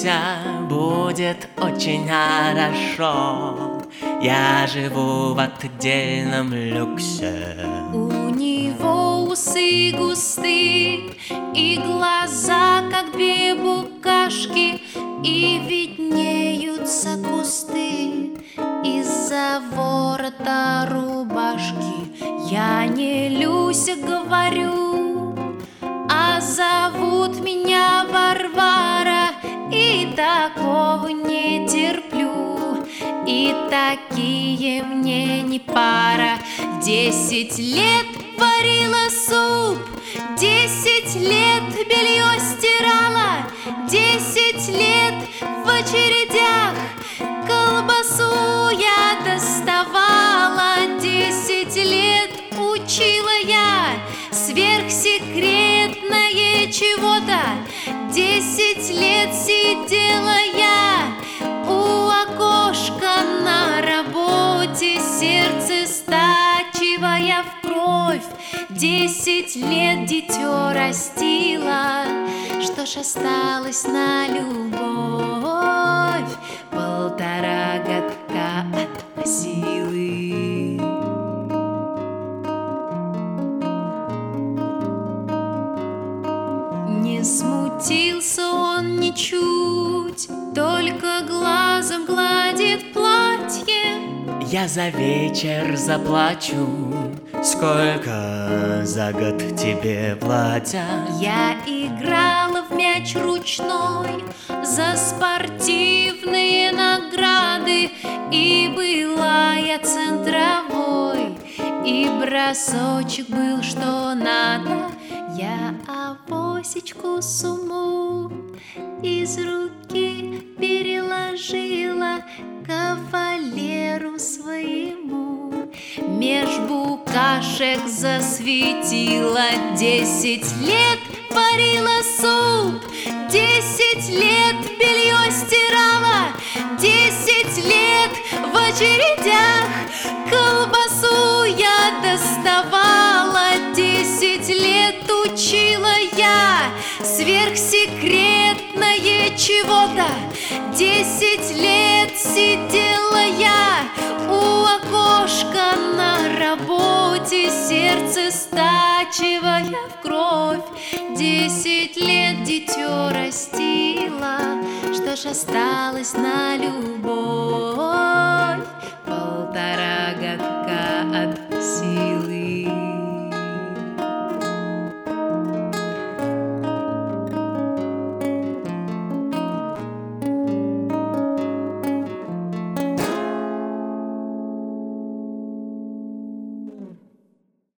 волнуйся, будет очень хорошо. Я живу в отдельном люксе. У него усы густые и глаза, как две букашки, и виднеются кусты из-за ворота рубашки. Я не Люся, говорю, а зовут меня Варвара, и такого не терплю, и такие мне не пара. 10 лет варила суп, 10 лет белье стирала, 10 лет в очередях колбасу я доставала, 10 лет учила я сверхсекретное чего-то, 10 лет сидела я у окошка на работе, сердце стачивая в кровь. 10 лет дитё растила, что ж осталось на любовь? 1,5 годка от силы. Не смутился он ничуть, только глазом гладит платье. Я за вечер заплачу. Сколько за год тебе платят? Я играла в мяч ручной за спортивные награды, и была я центровой, и бросочек был что надо. Я авосечку сумму из руки переложила кавалеру своему. Меж букашек засветила. 10 лет варила суп, 10 лет белье стирала, 10 лет в очередях колбасу я доставала, 10 лет учила я сверхсекретное чего-то, 10 лет сидела я у окошка на работе, сердце стачивая в кровь. 10 лет дитё растила, что ж осталось на любовь? 1,5 годка от